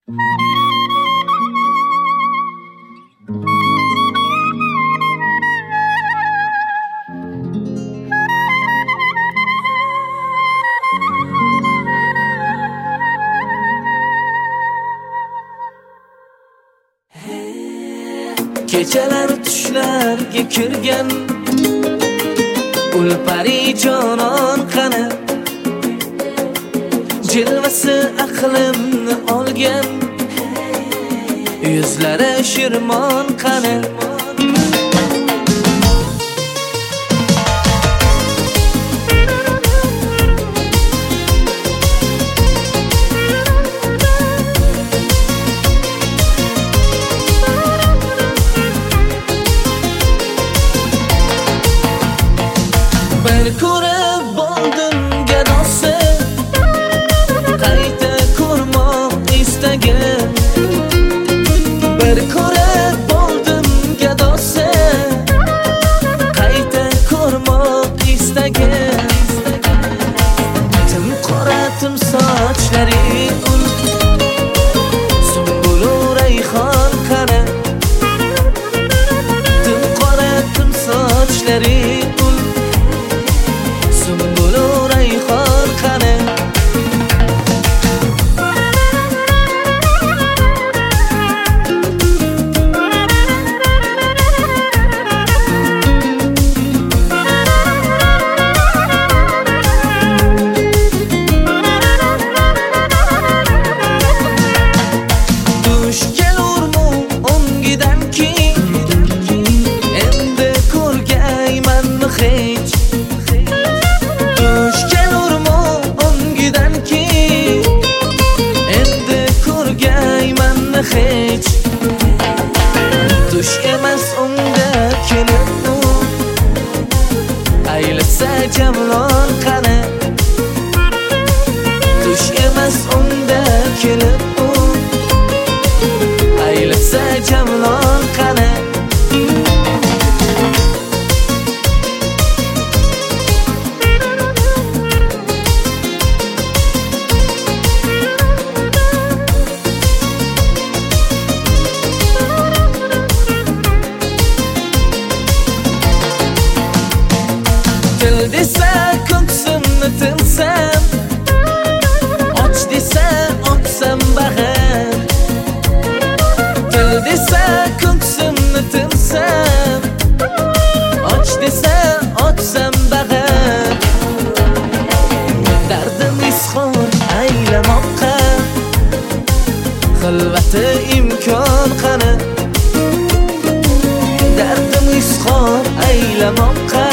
Kechalar tushlarga kirgan ulpari jonon qani, jilvasi aqlimni olgan yuzlari shirmon qani. Bir ko'rib bo'ldim gadosi, qayta ko'rmoq istagim. Bir ko'rib bo'ldim gadosi, qayta ko'rmoq istagim. Tim qora tim sochlari ul, sumbulu rayhon qani. Tim qora tim sochlari ul, sumbulu rayhon qani. Dush kelurmu o'ngidan keyin, endi ko'rgaymanmi hech. Dush kelurmu o'ngidan keyin, endi ko'rgaymanmi hech. Dush emas unga kelib u, aylatsa jamlon qani. Dush emas unda kelib u, aylatsa jamlon qani. Til desa ko'ksimni tinsam, och desa ochsam bag'ir. Til desa ko'ksimni tinsam, och desa ochsam bag'ir. Dardim izhor aylamoqqa, xilvati imkon qani. Dardim izhor aylamoqqa,